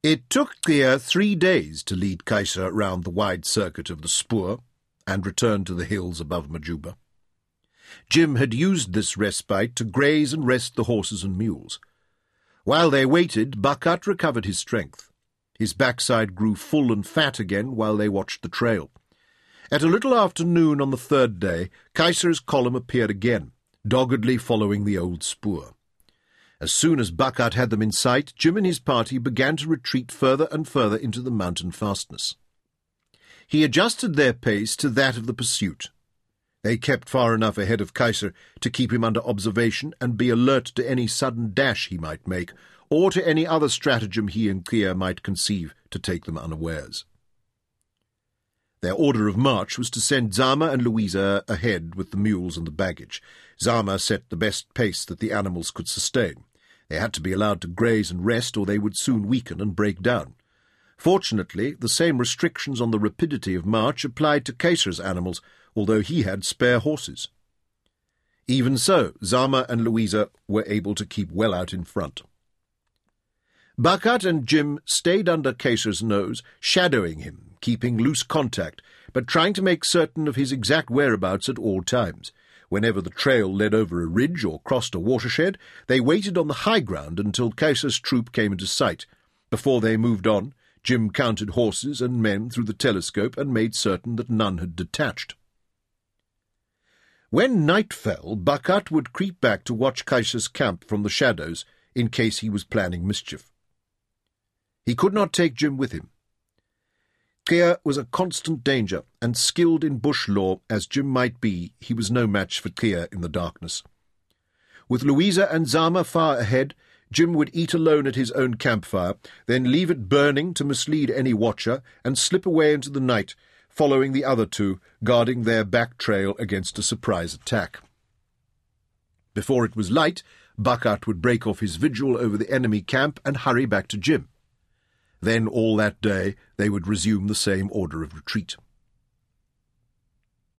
It took Kia 3 days to lead Kaiser round the wide circuit of the Spoor and return to the hills above Majuba. Jim had used this respite to graze and rest the horses and mules. While they waited, Bucket recovered his strength. His backside grew full and fat again while they watched the trail. At a little after noon on the 3rd day, Kaiser's column appeared again, doggedly following the old Spoor. As soon as Bucket had them in sight, Jim and his party began to retreat further and further into the mountain fastness. He adjusted their pace to that of the pursuit. They kept far enough ahead of Kaiser to keep him under observation and be alert to any sudden dash he might make, or to any other stratagem he and Kia might conceive to take them unawares. Their order of march was to send Zama and Louisa ahead with the mules and the baggage. Zama set the best pace that the animals could sustain. They had to be allowed to graze and rest, or they would soon weaken and break down. Fortunately, the same restrictions on the rapidity of march applied to Kaiser's animals, although he had spare horses. Even so, Zama and Louisa were able to keep well out in front. Bucket and Jim stayed under Kaiser's nose, shadowing him, keeping loose contact, but trying to make certain of his exact whereabouts at all times. Whenever the trail led over a ridge or crossed a watershed, they waited on the high ground until Kaiser's troop came into sight. Before they moved on, Jim counted horses and men through the telescope and made certain that none had detached. When night fell, Bucket would creep back to watch Kaiser's camp from the shadows in case he was planning mischief. He could not take Jim with him. Kia was a constant danger, and skilled in bush lore as Jim might be, he was no match for Kia in the darkness. With Louisa and Zama far ahead, Jim would eat alone at his own campfire, then leave it burning to mislead any watcher, and slip away into the night, following the other two, guarding their back trail against a surprise attack. Before it was light, Bucket would break off his vigil over the enemy camp and hurry back to Jim. Then all that day they would resume the same order of retreat.